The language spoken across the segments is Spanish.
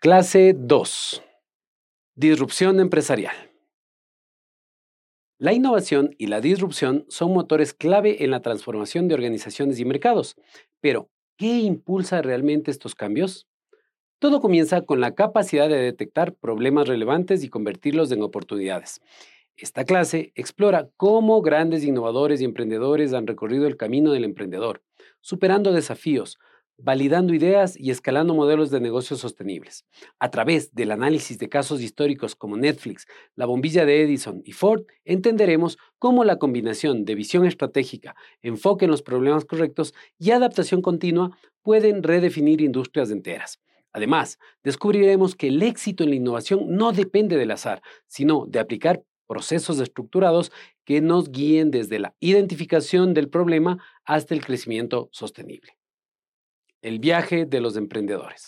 Clase 2. Disrupción empresarial. La innovación y la disrupción son motores clave en la transformación de organizaciones y mercados. Pero, ¿qué impulsa realmente estos cambios? Todo comienza con la capacidad de detectar problemas relevantes y convertirlos en oportunidades. Esta clase explora cómo grandes innovadores y emprendedores han recorrido el camino del emprendedor, superando desafíos, validando ideas y escalando modelos de negocios sostenibles. A través del análisis de casos históricos como Netflix, la bombilla de Edison y Ford, entenderemos cómo la combinación de visión estratégica, enfoque en los problemas correctos y adaptación continua pueden redefinir industrias enteras. Además, descubriremos que el éxito en la innovación no depende del azar, sino de aplicar procesos estructurados que nos guíen desde la identificación del problema hasta el crecimiento sostenible. El viaje de los emprendedores.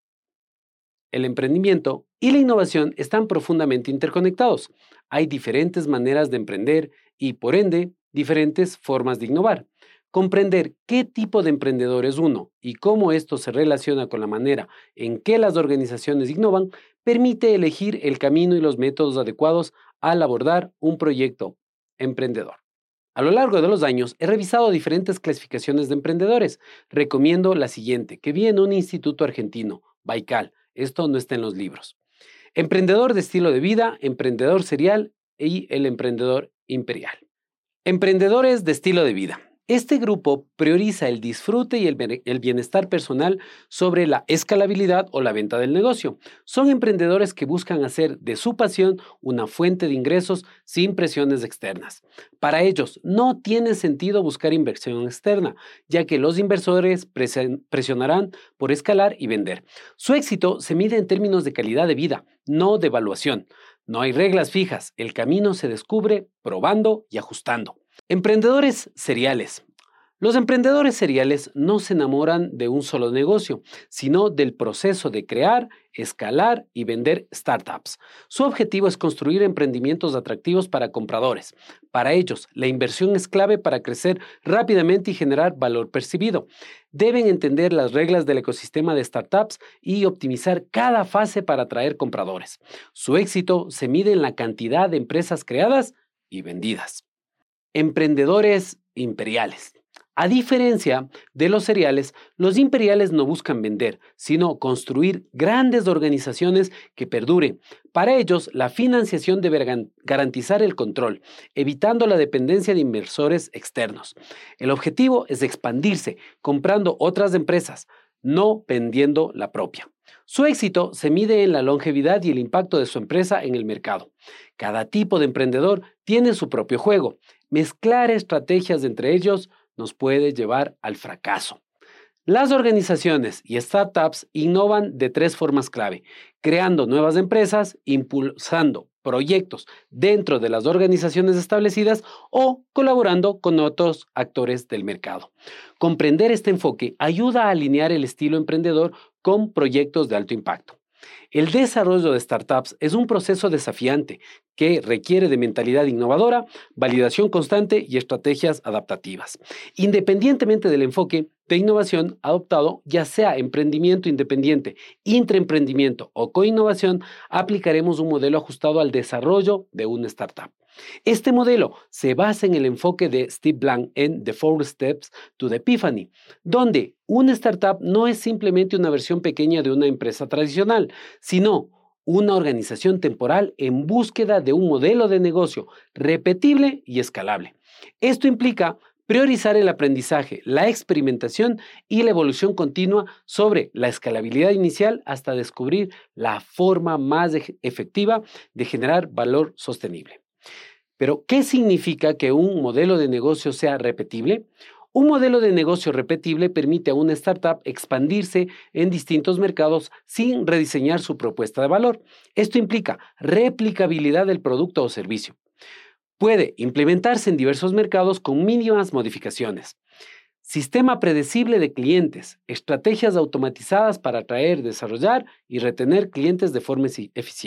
El emprendimiento y la innovación están profundamente interconectados. Hay diferentes maneras de emprender y, por ende, diferentes formas de innovar. Comprender qué tipo de emprendedor es uno y cómo esto se relaciona con la manera en que las organizaciones innovan permite elegir el camino y los métodos adecuados al abordar un proyecto emprendedor. A lo largo de los años he revisado diferentes clasificaciones de emprendedores. Recomiendo la siguiente, que vi en un instituto argentino, Baikal. Esto no está en los libros. Emprendedor de estilo de vida, emprendedor serial y el emprendedor imperial. Emprendedores de estilo de vida. Este grupo prioriza el disfrute y el bienestar personal sobre la escalabilidad o la venta del negocio. Son emprendedores que buscan hacer de su pasión una fuente de ingresos sin presiones externas. Para ellos no tiene sentido buscar inversión externa, ya que los inversores presionarán por escalar y vender. Su éxito se mide en términos de calidad de vida, no de evaluación. No hay reglas fijas, el camino se descubre probando y ajustando. Emprendedores seriales. Los emprendedores seriales no se enamoran de un solo negocio, sino del proceso de crear, escalar y vender startups. Su objetivo es construir emprendimientos atractivos para compradores. Para ellos, la inversión es clave para crecer rápidamente y generar valor percibido. Deben entender las reglas del ecosistema de startups y optimizar cada fase para atraer compradores. Su éxito se mide en la cantidad de empresas creadas y vendidas. Emprendedores imperiales. A diferencia de los seriales, los imperiales no buscan vender, sino construir grandes organizaciones que perduren. Para ellos, la financiación debe garantizar el control, evitando la dependencia de inversores externos. El objetivo es expandirse, comprando otras empresas, no vendiendo la propia. Su éxito se mide en la longevidad y el impacto de su empresa en el mercado. Cada tipo de emprendedor tiene su propio juego. Mezclar estrategias entre ellos nos puede llevar al fracaso. Las organizaciones y startups innovan de tres formas clave: creando nuevas empresas, impulsando proyectos dentro de las organizaciones establecidas o colaborando con otros actores del mercado. Comprender este enfoque ayuda a alinear el estilo emprendedor con proyectos de alto impacto. El desarrollo de startups es un proceso desafiante que requiere de mentalidad innovadora, validación constante y estrategias adaptativas. Independientemente del enfoque de innovación adoptado, ya sea emprendimiento independiente, intraemprendimiento o coinnovación, aplicaremos un modelo ajustado al desarrollo de una startup. Este modelo se basa en el enfoque de Steve Blank en The 4 Steps to the Epiphany, donde una startup no es simplemente una versión pequeña de una empresa tradicional, sino una organización temporal en búsqueda de un modelo de negocio repetible y escalable. Esto implica priorizar el aprendizaje, la experimentación y la evolución continua sobre la escalabilidad inicial hasta descubrir la forma más efectiva de generar valor sostenible. Pero, ¿qué significa que un modelo de negocio sea repetible? Un modelo de negocio repetible permite a una startup expandirse en distintos mercados sin rediseñar su propuesta de valor. Esto implica replicabilidad del producto o servicio. Puede implementarse en diversos mercados con mínimas modificaciones. Sistema predecible de clientes, estrategias automatizadas para atraer, desarrollar y retener clientes de forma eficiente.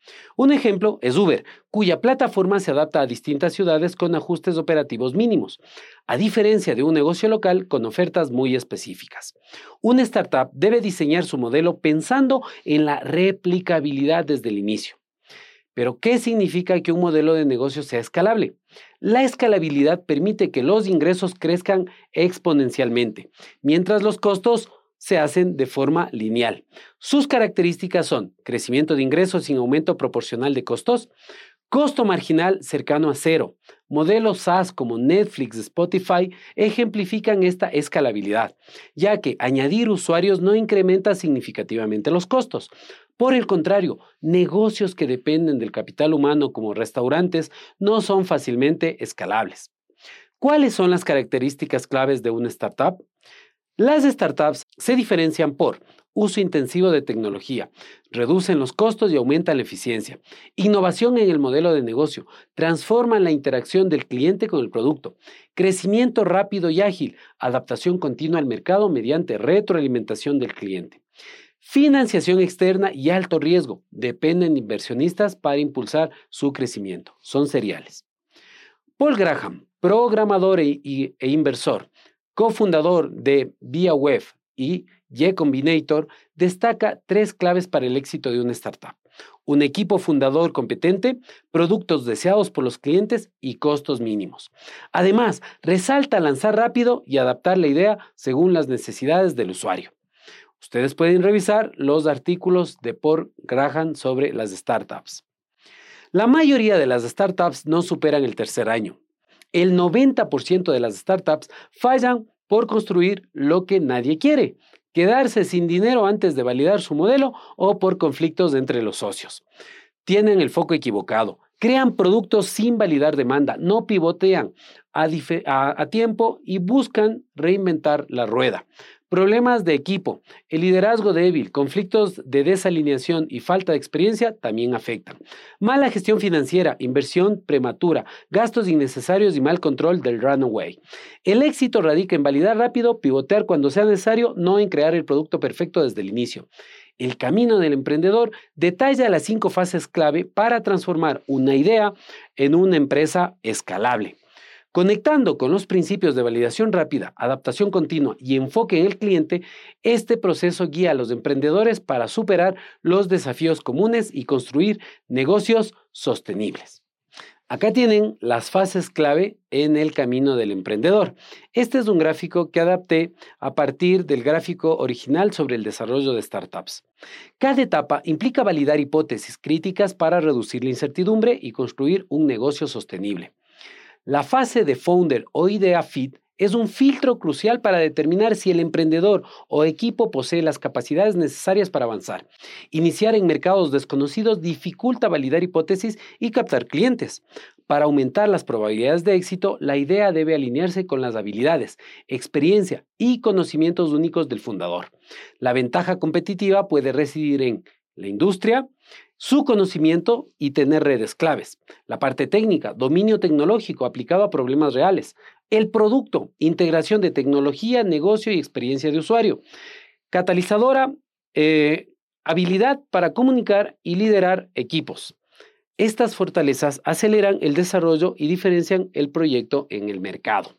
Un ejemplo es Uber, cuya plataforma se adapta a distintas ciudades con ajustes operativos mínimos, a diferencia de un negocio local con ofertas muy específicas. Una startup debe diseñar su modelo pensando en la replicabilidad desde el inicio. Pero, ¿qué significa que un modelo de negocio sea escalable? La escalabilidad permite que los ingresos crezcan exponencialmente, mientras los costos se hacen de forma lineal. Sus características son crecimiento de ingresos sin aumento proporcional de costos, costo marginal cercano a cero. Modelos SaaS como Netflix, Spotify ejemplifican esta escalabilidad, ya que añadir usuarios no incrementa significativamente los costos. Por el contrario, negocios que dependen del capital humano como restaurantes no son fácilmente escalables. ¿Cuáles son las características claves de una startup? Las startups se diferencian por uso intensivo de tecnología, reducen los costos y aumentan la eficiencia. Innovación en el modelo de negocio, transforman la interacción del cliente con el producto. Crecimiento rápido y ágil, adaptación continua al mercado mediante retroalimentación del cliente. Financiación externa y alto riesgo, dependen de inversionistas para impulsar su crecimiento. Son seriales. Paul Graham, programador e inversor, cofundador de ViaWeb y Y Combinator, destaca 3 claves para el éxito de una startup: un equipo fundador competente, productos deseados por los clientes y costos mínimos. Además, resalta lanzar rápido y adaptar la idea según las necesidades del usuario. Ustedes pueden revisar los artículos de Paul Graham sobre las startups. La mayoría de las startups no superan el tercer año. El 90% de las startups fallan por construir lo que nadie quiere, quedarse sin dinero antes de validar su modelo o por conflictos entre los socios. Tienen el foco equivocado, crean productos sin validar demanda, no pivotean a tiempo y buscan reinventar la rueda. Problemas de equipo, el liderazgo débil, conflictos de desalineación y falta de experiencia también afectan. Mala gestión financiera, inversión prematura, gastos innecesarios y mal control del runaway. El éxito radica en validar rápido, pivotear cuando sea necesario, no en crear el producto perfecto desde el inicio. El camino del emprendedor detalla las 5 fases clave para transformar una idea en una empresa escalable. Conectando con los principios de validación rápida, adaptación continua y enfoque en el cliente, este proceso guía a los emprendedores para superar los desafíos comunes y construir negocios sostenibles. Acá tienen las fases clave en el camino del emprendedor. Este es un gráfico que adapté a partir del gráfico original sobre el desarrollo de startups. Cada etapa implica validar hipótesis críticas para reducir la incertidumbre y construir un negocio sostenible. La fase de founder o idea fit es un filtro crucial para determinar si el emprendedor o equipo posee las capacidades necesarias para avanzar. Iniciar en mercados desconocidos dificulta validar hipótesis y captar clientes. Para aumentar las probabilidades de éxito, la idea debe alinearse con las habilidades, experiencia y conocimientos únicos del fundador. La ventaja competitiva puede residir en la industria, su conocimiento y tener redes claves. La parte técnica, dominio tecnológico aplicado a problemas reales. El producto, integración de tecnología, negocio y experiencia de usuario. Catalizadora, habilidad para comunicar y liderar equipos. Estas fortalezas aceleran el desarrollo y diferencian el proyecto en el mercado.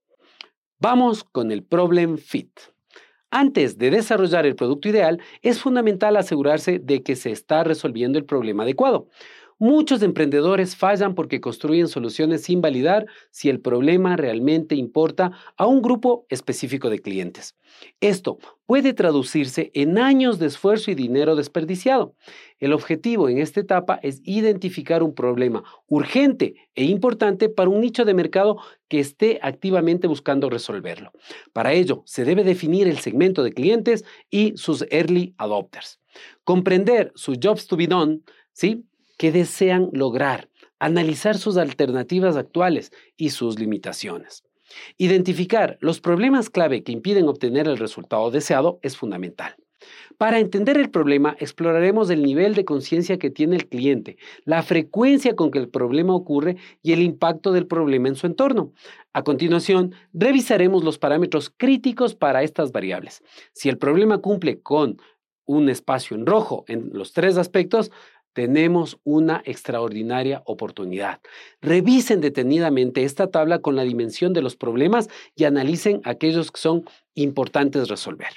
Vamos con el Problem Fit. Antes de desarrollar el producto ideal, es fundamental asegurarse de que se está resolviendo el problema adecuado. Muchos emprendedores fallan porque construyen soluciones sin validar si el problema realmente importa a un grupo específico de clientes. Esto puede traducirse en años de esfuerzo y dinero desperdiciado. El objetivo en esta etapa es identificar un problema urgente e importante para un nicho de mercado que esté activamente buscando resolverlo. Para ello, se debe definir el segmento de clientes y sus early adopters. Comprender sus jobs to be done, ¿sí?, que desean lograr, analizar sus alternativas actuales y sus limitaciones. Identificar los problemas clave que impiden obtener el resultado deseado es fundamental. Para entender el problema, exploraremos el nivel de conciencia que tiene el cliente, la frecuencia con que el problema ocurre y el impacto del problema en su entorno. A continuación, revisaremos los parámetros críticos para estas variables. Si el problema cumple con un espacio en rojo en los 3 aspectos, tenemos una extraordinaria oportunidad. Revisen detenidamente esta tabla con la dimensión de los problemas y analicen aquellos que son importantes resolver.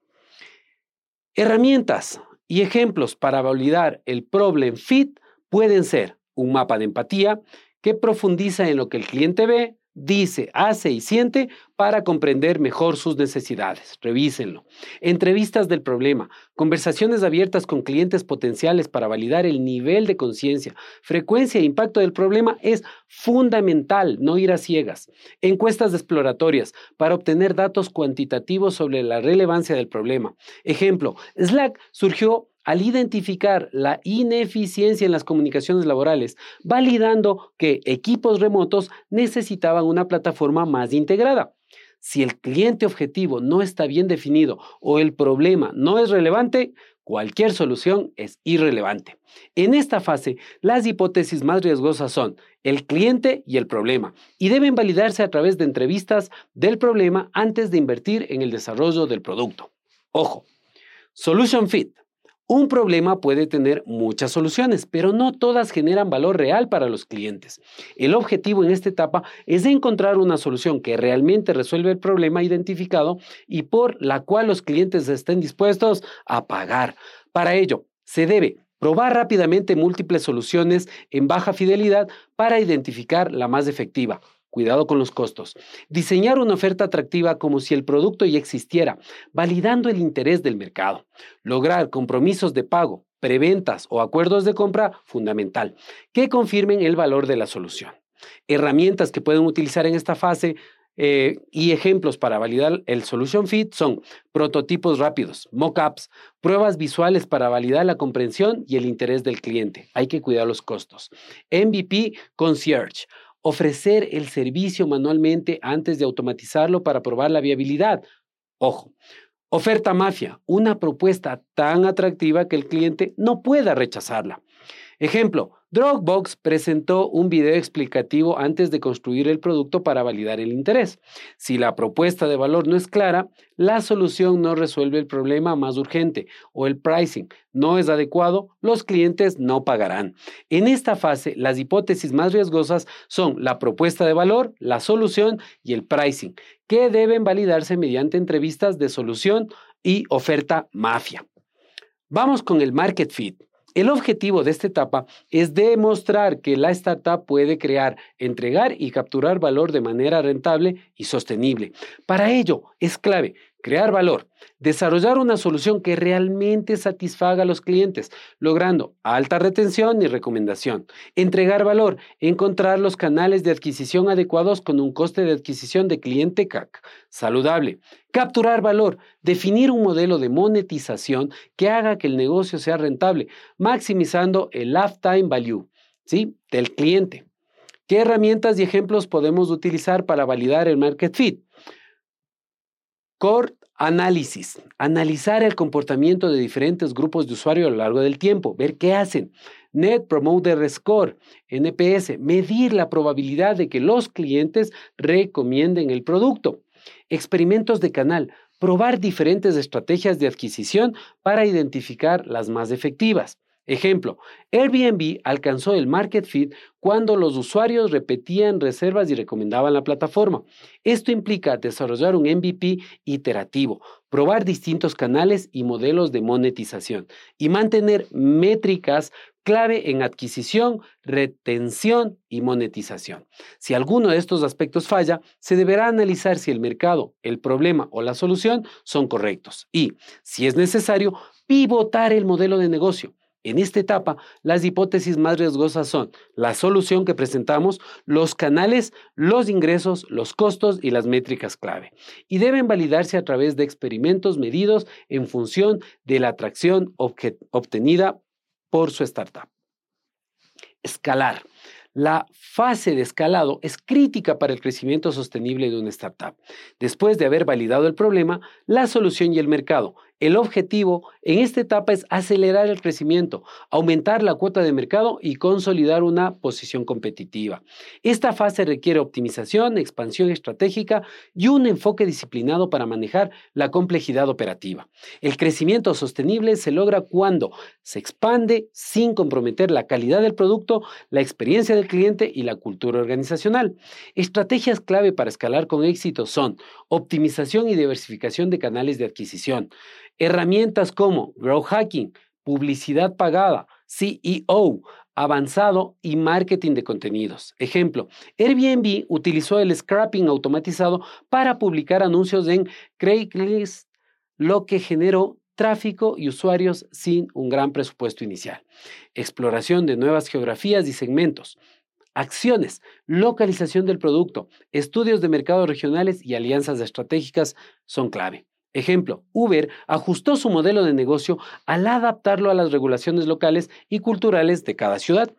Herramientas y ejemplos para validar el problem fit pueden ser un mapa de empatía que profundiza en lo que el cliente ve, dice, hace y siente para comprender mejor sus necesidades. Revísenlo. Entrevistas del problema, conversaciones abiertas con clientes potenciales para validar el nivel de conciencia, frecuencia e impacto del problema es fundamental, no ir a ciegas. Encuestas exploratorias para obtener datos cuantitativos sobre la relevancia del problema. Ejemplo, Slack surgió al identificar la ineficiencia en las comunicaciones laborales, validando que equipos remotos necesitaban una plataforma más integrada. Si el cliente objetivo no está bien definido o el problema no es relevante, cualquier solución es irrelevante. En esta fase, las hipótesis más riesgosas son el cliente y el problema, y deben validarse a través de entrevistas del problema antes de invertir en el desarrollo del producto. Ojo, Solution Fit. Un problema puede tener muchas soluciones, pero no todas generan valor real para los clientes. El objetivo en esta etapa es encontrar una solución que realmente resuelve el problema identificado y por la cual los clientes estén dispuestos a pagar. Para ello, se debe probar rápidamente múltiples soluciones en baja fidelidad para identificar la más efectiva. Cuidado con los costos. Diseñar una oferta atractiva como si el producto ya existiera, validando el interés del mercado. Lograr compromisos de pago, preventas o acuerdos de compra, fundamental, que confirmen el valor de la solución. Herramientas que pueden utilizar en esta fase y ejemplos para validar el Solution Fit son prototipos rápidos, mock-ups, pruebas visuales para validar la comprensión y el interés del cliente. Hay que cuidar los costos. MVP Concierge. Ofrecer el servicio manualmente antes de automatizarlo para probar la viabilidad. Ojo, oferta mafia, una propuesta tan atractiva que el cliente no pueda rechazarla. Ejemplo, Dropbox presentó un video explicativo antes de construir el producto para validar el interés. Si la propuesta de valor no es clara, la solución no resuelve el problema más urgente o el pricing no es adecuado, los clientes no pagarán. En esta fase, las hipótesis más riesgosas son la propuesta de valor, la solución y el pricing, que deben validarse mediante entrevistas de solución y oferta mafia. Vamos con el market fit. El objetivo de esta etapa es demostrar que la startup puede crear, entregar y capturar valor de manera rentable y sostenible. Para ello es clave crear valor, desarrollar una solución que realmente satisfaga a los clientes, logrando alta retención y recomendación. Entregar valor, encontrar los canales de adquisición adecuados con un coste de adquisición de cliente CAC saludable. Capturar valor, definir un modelo de monetización que haga que el negocio sea rentable, maximizando el lifetime value, ¿sí?, del cliente. ¿Qué herramientas y ejemplos podemos utilizar para validar el market fit? Core Analysis, analizar el comportamiento de diferentes grupos de usuarios a lo largo del tiempo, ver qué hacen. Net Promoter Score, NPS, medir la probabilidad de que los clientes recomienden el producto. Experimentos de canal, probar diferentes estrategias de adquisición para identificar las más efectivas. Ejemplo, Airbnb alcanzó el market fit cuando los usuarios repetían reservas y recomendaban la plataforma. Esto implica desarrollar un MVP iterativo, probar distintos canales y modelos de monetización y mantener métricas clave en adquisición, retención y monetización. Si alguno de estos aspectos falla, se deberá analizar si el mercado, el problema o la solución son correctos y, si es necesario, pivotar el modelo de negocio. En esta etapa, las hipótesis más riesgosas son la solución que presentamos, los canales, los ingresos, los costos y las métricas clave. Y deben validarse a través de experimentos medidos en función de la atracción obtenida por su startup. Escalar. La fase de escalado es crítica para el crecimiento sostenible de una startup. Después de haber validado el problema, la solución y el mercado, El objetivo en esta etapa es acelerar el crecimiento, aumentar la cuota de mercado y consolidar una posición competitiva. Esta fase requiere optimización, expansión estratégica y un enfoque disciplinado para manejar la complejidad operativa. El crecimiento sostenible se logra cuando se expande sin comprometer la calidad del producto, la experiencia del cliente y la cultura organizacional. Estrategias clave para escalar con éxito son optimización y diversificación de canales de adquisición, herramientas como growth hacking, publicidad pagada, CEO, avanzado y marketing de contenidos. Ejemplo, Airbnb utilizó el scrapping automatizado para publicar anuncios en Craigslist, lo que generó tráfico y usuarios sin un gran presupuesto inicial. Exploración de nuevas geografías y segmentos. Acciones, localización del producto, estudios de mercados regionales y alianzas estratégicas son clave. Ejemplo, Uber ajustó su modelo de negocio al adaptarlo a las regulaciones locales y culturales de cada ciudad.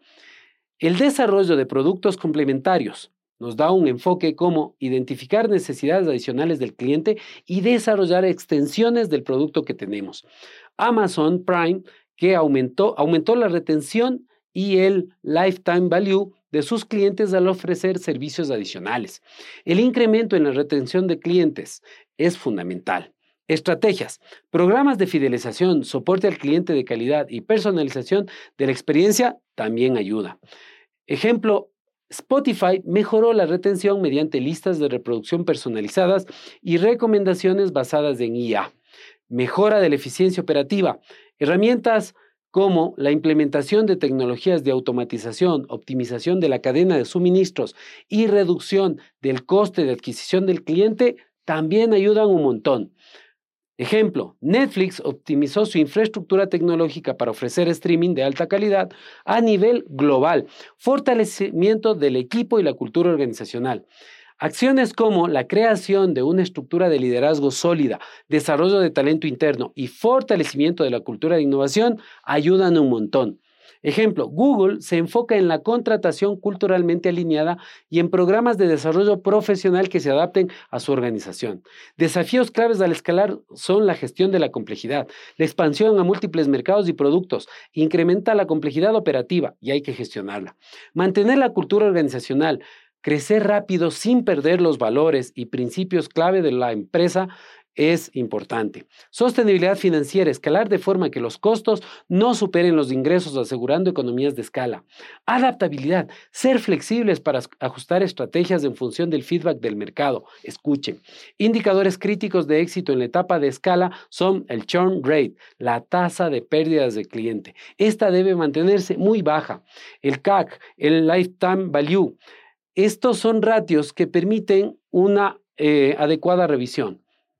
El desarrollo de productos complementarios nos da un enfoque como identificar necesidades adicionales del cliente y desarrollar extensiones del producto que tenemos. Amazon Prime, que aumentó la retención y el lifetime value de sus clientes al ofrecer servicios adicionales. El incremento en la retención de clientes es fundamental. Estrategias, programas de fidelización, soporte al cliente de calidad y personalización de la experiencia también ayuda. Ejemplo, Spotify mejoró la retención mediante listas de reproducción personalizadas y recomendaciones basadas en IA. Mejora de la eficiencia operativa. Herramientas como la implementación de tecnologías de automatización, optimización de la cadena de suministros y reducción del coste de adquisición del cliente también ayudan un montón. Ejemplo, Netflix optimizó su infraestructura tecnológica para ofrecer streaming de alta calidad a nivel global, fortalecimiento del equipo y la cultura organizacional. Acciones como la creación de una estructura de liderazgo sólida, desarrollo de talento interno y fortalecimiento de la cultura de innovación ayudan un montón. Ejemplo, Google se enfoca en la contratación culturalmente alineada y en programas de desarrollo profesional que se adapten a su organización. Desafíos claves al escalar son la gestión de la complejidad, la expansión a múltiples mercados y productos, incrementa la complejidad operativa y hay que gestionarla. Mantener la cultura organizacional, crecer rápido sin perder los valores y principios clave de la empresa es importante. Sostenibilidad financiera, escalar de forma que los costos no superen los ingresos, asegurando economías de escala. Adaptabilidad, ser flexibles para ajustar estrategias en función del feedback del mercado. Escuchen. Indicadores críticos de éxito en la etapa de escala son el churn rate, la tasa de pérdidas de cliente. Esta debe mantenerse muy baja. El CAC, el lifetime value. Estos son ratios que permiten una adecuada revisión.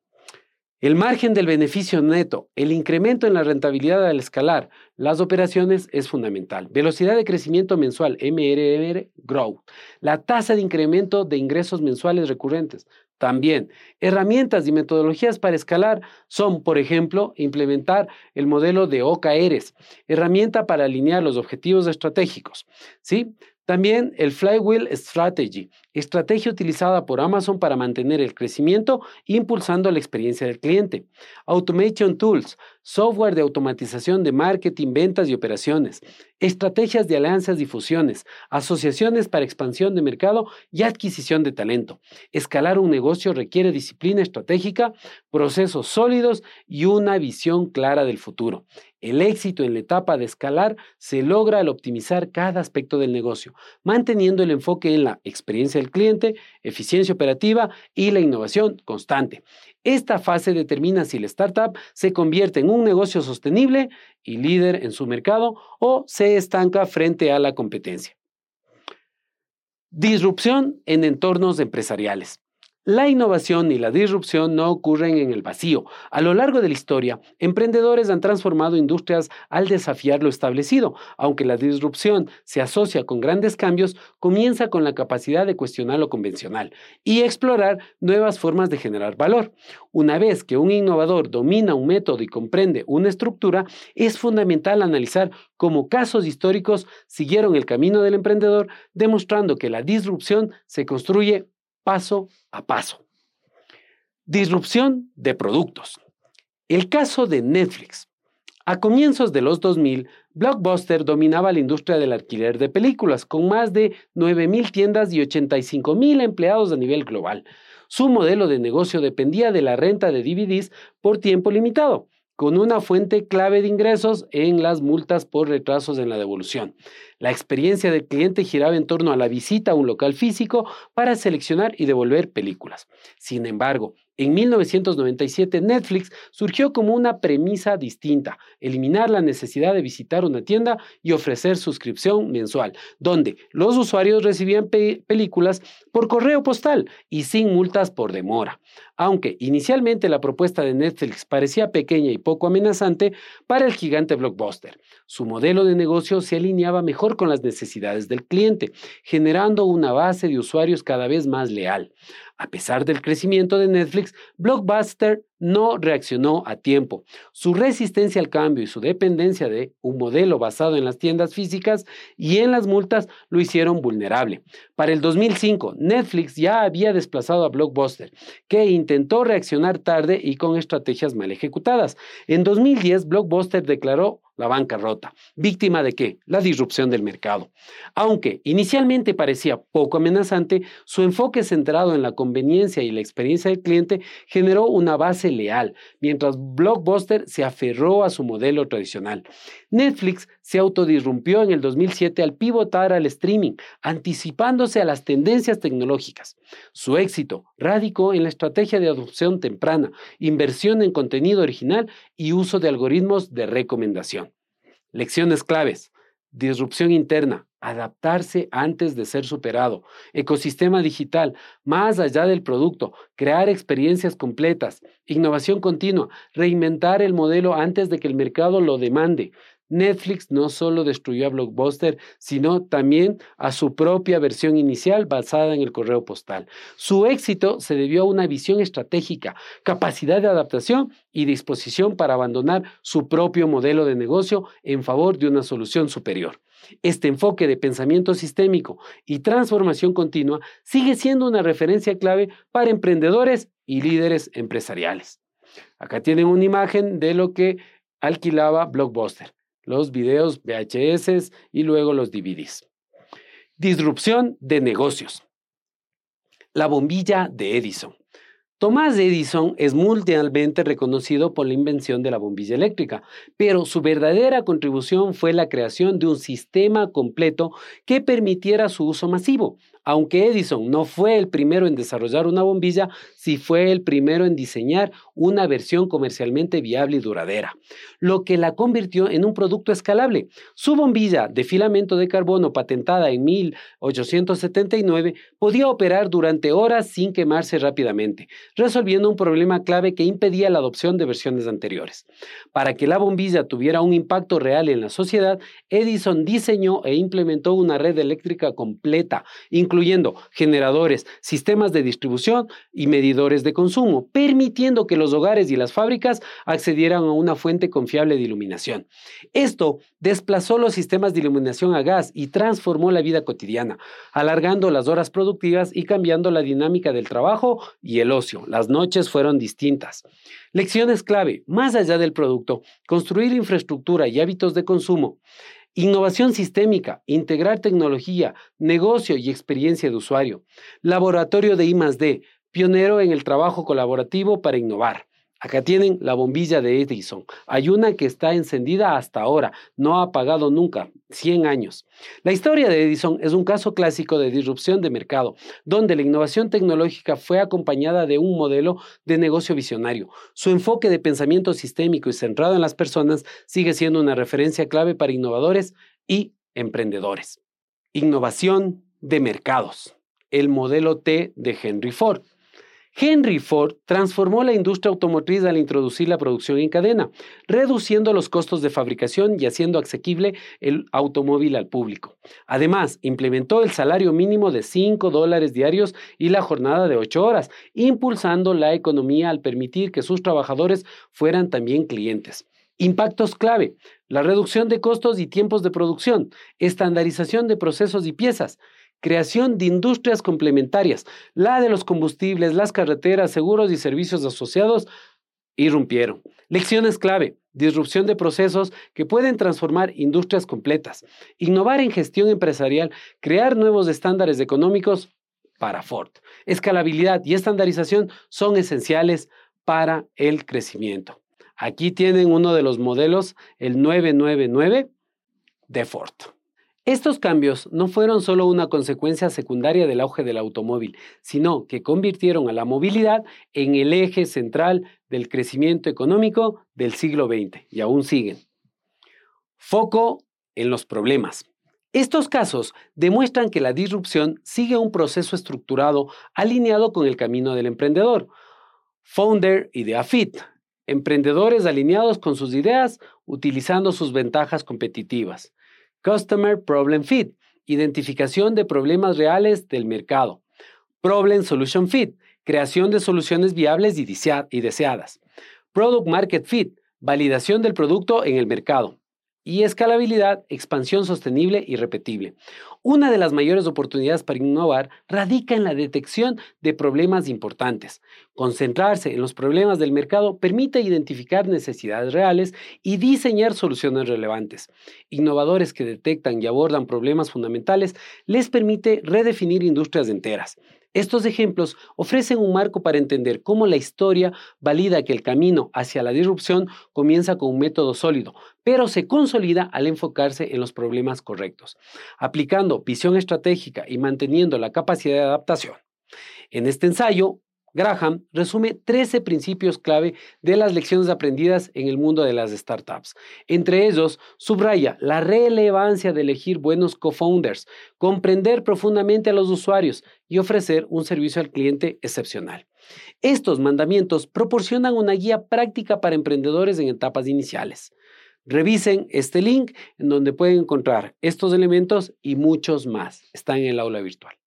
El margen del beneficio neto, el incremento en la rentabilidad al escalar las operaciones es fundamental. Velocidad de crecimiento mensual, MRR, growth. La tasa de incremento de ingresos mensuales recurrentes. También, herramientas y metodologías para escalar son, por ejemplo, implementar el modelo de OKRs, herramienta para alinear los objetivos estratégicos, ¿sí? También el Flywheel Strategy, estrategia utilizada por Amazon para mantener el crecimiento impulsando la experiencia del cliente. Automation Tools, software de automatización de marketing, ventas y operaciones. Estrategias de alianzas y fusiones, asociaciones para expansión de mercado y adquisición de talento. Escalar un negocio requiere disciplina estratégica, procesos sólidos y una visión clara del futuro. El éxito en la etapa de escalar se logra al optimizar cada aspecto del negocio, manteniendo el enfoque en la experiencia del cliente, eficiencia operativa y la innovación constante. Esta fase determina si la startup se convierte en un negocio sostenible y líder en su mercado o se estanca frente a la competencia. Disrupción en entornos empresariales. La innovación y la disrupción no ocurren en el vacío. A lo largo de la historia, emprendedores han transformado industrias al desafiar lo establecido. Aunque la disrupción se asocia con grandes cambios, comienza con la capacidad de cuestionar lo convencional y explorar nuevas formas de generar valor. Una vez que un innovador domina un método y comprende una estructura, es fundamental analizar cómo casos históricos siguieron el camino del emprendedor, demostrando que la disrupción se construye paso a paso. Disrupción de productos. El caso de Netflix. A comienzos de los 2000, Blockbuster dominaba la industria del alquiler de películas, con más de 9.000 tiendas y 85.000 empleados a nivel global. Su modelo de negocio dependía de la renta de DVDs por tiempo limitado, con una fuente clave de ingresos en las multas por retrasos en la devolución. La experiencia del cliente giraba en torno a la visita a un local físico para seleccionar y devolver películas. Sin embargo, en 1997 Netflix surgió como una premisa distinta: eliminar la necesidad de visitar una tienda y ofrecer suscripción mensual, donde los usuarios recibían películas por correo postal y sin multas por demora. Aunque inicialmente la propuesta de Netflix parecía pequeña y poco amenazante para el gigante Blockbuster, su modelo de negocio se alineaba mejor con las necesidades del cliente, generando una base de usuarios cada vez más leal. A pesar del crecimiento de Netflix, Blockbuster no reaccionó a tiempo. Su resistencia al cambio y su dependencia de un modelo basado en las tiendas físicas y en las multas lo hicieron vulnerable. Para el 2005, Netflix ya había desplazado a Blockbuster, que intentó reaccionar tarde y con estrategias mal ejecutadas. En 2010, Blockbuster declaró la bancarrota. ¿Víctima de qué? La disrupción del mercado. Aunque inicialmente parecía poco amenazante, su enfoque centrado en la conveniencia y la experiencia del cliente generó una base leal, mientras Blockbuster se aferró a su modelo tradicional. Netflix se autodisrumpió en el 2007 al pivotar al streaming, anticipándose a las tendencias tecnológicas. Su éxito radicó en la estrategia de adopción temprana, inversión en contenido original y uso de algoritmos de recomendación. Lecciones claves: disrupción interna, adaptarse antes de ser superado; ecosistema digital, más allá del producto, crear experiencias completas; innovación continua, reinventar el modelo antes de que el mercado lo demande. Netflix no solo destruyó a Blockbuster, sino también a su propia versión inicial basada en el correo postal. Su éxito se debió a una visión estratégica, capacidad de adaptación y disposición para abandonar su propio modelo de negocio en favor de una solución superior. Este enfoque de pensamiento sistémico y transformación continua sigue siendo una referencia clave para emprendedores y líderes empresariales. Acá tienen una imagen de lo que alquilaba Blockbuster: los videos VHS y luego los DVDs. Disrupción de negocios. La bombilla de Edison. Thomas Edison es mundialmente reconocido por la invención de la bombilla eléctrica, pero su verdadera contribución fue la creación de un sistema completo que permitiera su uso masivo. Aunque Edison no fue el primero en desarrollar una bombilla, sí fue el primero en diseñar una versión comercialmente viable y duradera, lo que la convirtió en un producto escalable. Su bombilla de filamento de carbono, patentada en 1879, podía operar durante horas sin quemarse rápidamente, resolviendo un problema clave que impedía la adopción de versiones anteriores. Para que la bombilla tuviera un impacto real en la sociedad, Edison diseñó e implementó una red eléctrica completa, incluyendo generadores, sistemas de distribución y medidores de consumo, permitiendo que los hogares y las fábricas accedieran a una fuente confiable de iluminación. Esto desplazó los sistemas de iluminación a gas y transformó la vida cotidiana, alargando las horas productivas y cambiando la dinámica del trabajo y el ocio. Las noches fueron distintas. Lecciones clave: más allá del producto, construir infraestructura y hábitos de consumo. Innovación sistémica, integrar tecnología, negocio y experiencia de usuario. Laboratorio de I+D, pionero en el trabajo colaborativo para innovar. Acá tienen la bombilla de Edison. Hay una que está encendida hasta ahora, no ha apagado nunca, 100 años. La historia de Edison es un caso clásico de disrupción de mercado, donde la innovación tecnológica fue acompañada de un modelo de negocio visionario. Su enfoque de pensamiento sistémico y centrado en las personas sigue siendo una referencia clave para innovadores y emprendedores. Innovación de mercados. El modelo T de Henry Ford. Henry Ford transformó la industria automotriz al introducir la producción en cadena, reduciendo los costos de fabricación y haciendo asequible el automóvil al público. Además, implementó el salario mínimo de $5 diarios y la jornada de 8 horas, impulsando la economía al permitir que sus trabajadores fueran también clientes. Impactos clave: la reducción de costos y tiempos de producción, estandarización de procesos y piezas, creación de industrias complementarias, la de los combustibles, las carreteras, seguros y servicios asociados, Irrumpieron. Lecciones clave: disrupción de procesos que pueden transformar industrias completas, innovar en gestión empresarial, crear nuevos estándares económicos para Ford. Escalabilidad y estandarización son esenciales para el crecimiento. Aquí tienen uno de los modelos, el 999 de Ford. Estos cambios no fueron solo una consecuencia secundaria del auge del automóvil, sino que convirtieron a la movilidad en el eje central del crecimiento económico del siglo XX, y aún siguen. Foco en los problemas. Estos casos demuestran que la disrupción sigue un proceso estructurado alineado con el camino del emprendedor. Founder Idea Fit. Emprendedores alineados con sus ideas, utilizando sus ventajas competitivas. Customer Problem Fit, identificación de problemas reales del mercado. Problem Solution Fit, creación de soluciones viables y deseadas. Product Market Fit, validación del producto en el mercado. Y escalabilidad, expansión sostenible y repetible. Una de las mayores oportunidades para innovar radica en la detección de problemas importantes. Concentrarse en los problemas del mercado permite identificar necesidades reales y diseñar soluciones relevantes. Innovadores que detectan y abordan problemas fundamentales les permite redefinir industrias enteras. Estos ejemplos ofrecen un marco para entender cómo la historia valida que el camino hacia la disrupción comienza con un método sólido, pero se consolida al enfocarse en los problemas correctos, aplicando visión estratégica y manteniendo la capacidad de adaptación. En este ensayo, Graham resume 13 principios clave de las lecciones aprendidas en el mundo de las startups. Entre ellos, subraya la relevancia de elegir buenos co-founders, comprender profundamente a los usuarios y ofrecer un servicio al cliente excepcional. Estos mandamientos proporcionan una guía práctica para emprendedores en etapas iniciales. Revisen este link en donde pueden encontrar estos elementos y muchos más. Está en el aula virtual.